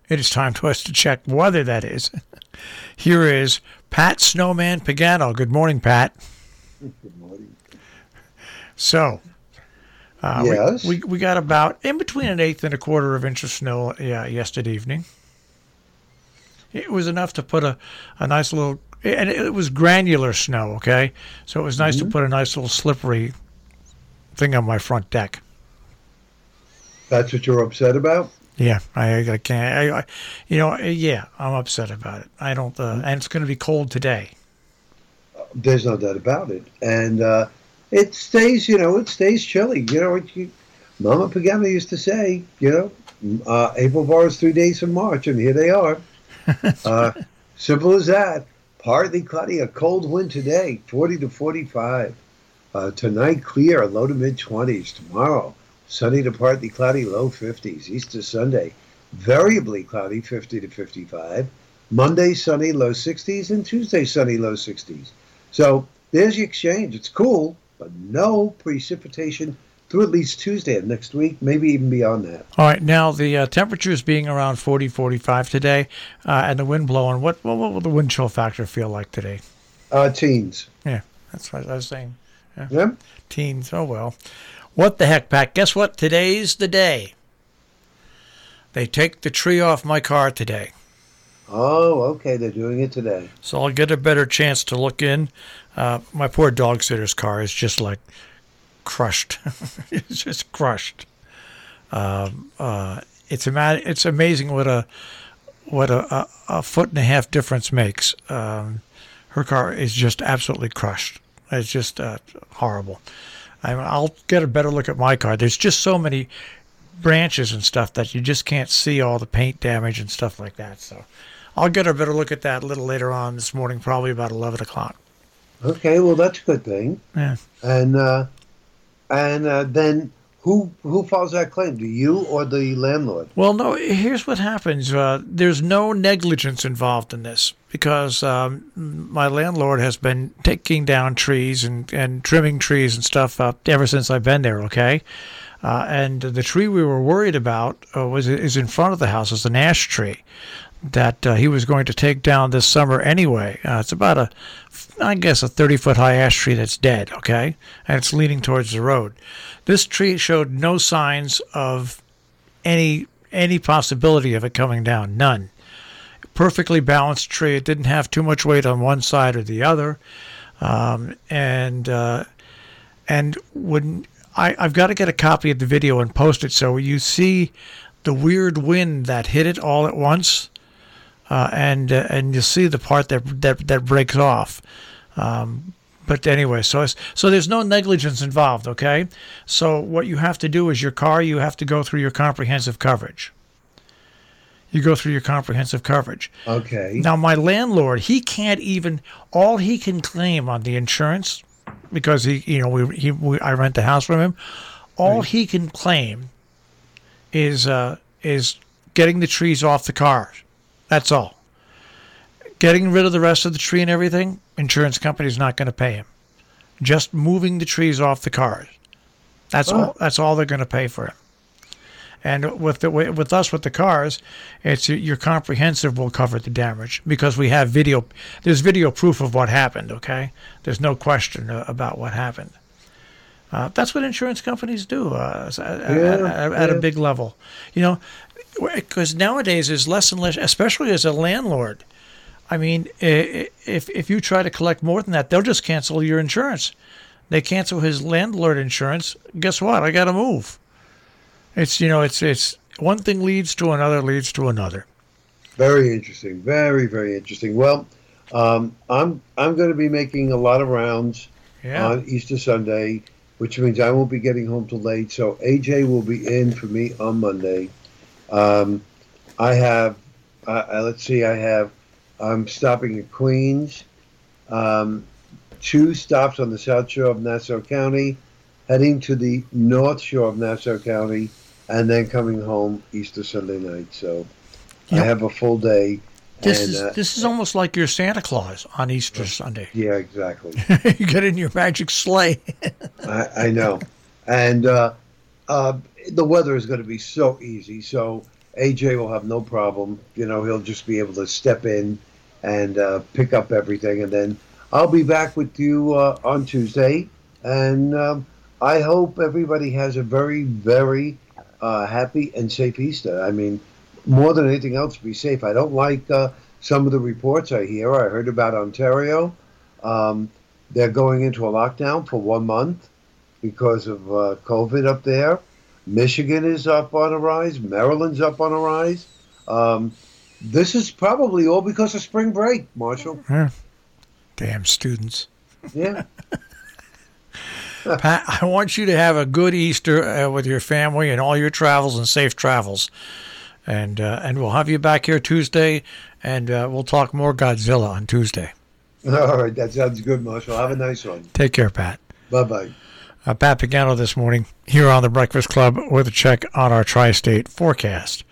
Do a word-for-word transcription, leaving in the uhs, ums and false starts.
It is time for us to check weather, that is. Here is Pat Snowman Pagano. Good morning, Pat. Good morning. So, uh, yes. we, we, we got about in between an eighth and a quarter of inch of snow yeah, yesterday evening. It was enough to put a, a nice little, and it was granular snow, okay? So it was nice mm-hmm. to put a nice little slippery thing on my front deck. That's what you're upset about? Yeah, I, I can't. I, I, you know, yeah, I'm upset about it. I don't, uh, and it's going to be cold today. There's no doubt about it, and uh, it stays. You know, it stays chilly. You know what you, Mama Pagano used to say. You know, uh, April borrows three days from March, and here they are. uh, simple as that. Partly cloudy, a cold wind today, forty to forty-five. Uh, tonight, clear, low to mid twenties. Tomorrow, sunny to partly cloudy, low fifties. Easter Sunday, variably cloudy, fifty to fifty-five. Monday, sunny, low sixties. And Tuesday, sunny, low sixties. So there's the exchange. It's cool, but no precipitation through at least Tuesday of next week, maybe even beyond that. All right. Now, the uh, temperatures being around forty, forty-five today, uh, and the wind blowing, what, what what will the wind chill factor feel like today? Uh, teens. Yeah, that's what I was saying. Yeah. yeah. Teens. Oh, well. What the heck, Pat? Guess what? Today's the day. They take the tree off my car today. Oh, okay. They're doing it today. So I'll get a better chance to look in. Uh, my poor dog sitter's car is just like crushed. It's just crushed. Um, uh, it's ama- It's amazing what a what a, a, a foot and a half difference makes. Um, her car is just absolutely crushed. It's just uh, horrible. I mean, I'll get a better look at my car. There's just so many branches and stuff that you just can't see all the paint damage and stuff like that. So I'll get a better look at that a little later on this morning, probably about eleven o'clock. Okay, well, that's a good thing. Yeah. And uh, and uh, then who who files that claim? Do you or the landlord? Well, no, here's what happens. Uh, there's no negligence involved in this because um, my landlord has been taking down trees and, and trimming trees and stuff up ever since I've been there, okay? Uh, and the tree we were worried about uh, was is in front of the house. It's an ash tree that uh, he was going to take down this summer anyway. Uh, it's about a, I guess, a thirty-foot high ash tree that's dead, okay? And it's leaning towards the road. This tree showed no signs of any any possibility of it coming down, none. Perfectly balanced tree. It didn't have too much weight on one side or the other. Um, and uh, and when I, I've got to get a copy of the video and post it so you see the weird wind that hit it all at once. Uh, and uh, and you see the part that that, that breaks off. Um, but anyway, so it's, so there's no negligence involved, okay? So what you have to do is your car, you have to go through your comprehensive coverage. You go through your comprehensive coverage. Okay. Now, my landlord, he can't even, all he can claim on the insurance, because he, you know, we, he, we, I rent the house from him, all right. he can claim is uh, is getting the trees off the car. That's all. Getting rid of the rest of the tree and everything, insurance company's not going to pay him. Just moving the trees off the cars. That's oh. all. That's all they're going to pay for him. And with the with us with the cars, it's your comprehensive will cover the damage because we have video. There's video proof of what happened. Okay, there's no question about what happened. Uh, that's what insurance companies do uh, at, yeah, at, at yeah. a big level. You know, because nowadays there's less and less, especially as a landlord. I mean, if if you try to collect more than that, they'll just cancel your insurance. They cancel his landlord insurance. Guess what? I got to move. It's you know, it's it's one thing leads to another, leads to another. Very interesting. Very very interesting. Well, um, I'm I'm going to be making a lot of rounds yeah. on Easter Sunday, which means I won't be getting home till late. So A J will be in for me on Monday. Um, I have, uh, let's see, I have, I'm stopping at Queens, um, two stops on the South Shore of Nassau County, heading to the North Shore of Nassau County, and then coming home Easter Sunday night. So yep. I have a full day. This and, is uh, this is almost like your Santa Claus on Easter Sunday. Yeah, exactly. You get in your magic sleigh. I, I know. And uh, uh, the weather is going to be so easy. So A J will have no problem. You know, he'll just be able to step in and uh, pick up everything, and then I'll be back with you uh, on Tuesday. And um, I hope everybody has a very, very uh, happy and safe Easter. I mean, more than anything else, be safe. I don't like uh, some of the reports I hear. I heard about Ontario. Um, they're going into a lockdown for one month because of uh, COVID up there. Michigan is up on a rise. Maryland's up on a rise. Um, this is probably all because of spring break, Marshall. Yeah. Damn students. Yeah. Pat, I want you to have a good Easter uh, with your family and all your travels and safe travels. And uh, and we'll have you back here Tuesday, and uh, we'll talk more Godzilla on Tuesday. All right. That sounds good, Marshall. Have a nice one. Take care, Pat. Bye-bye. Uh, Pat Pagano this morning here on the Breakfast Club with a check on our tri-state forecast.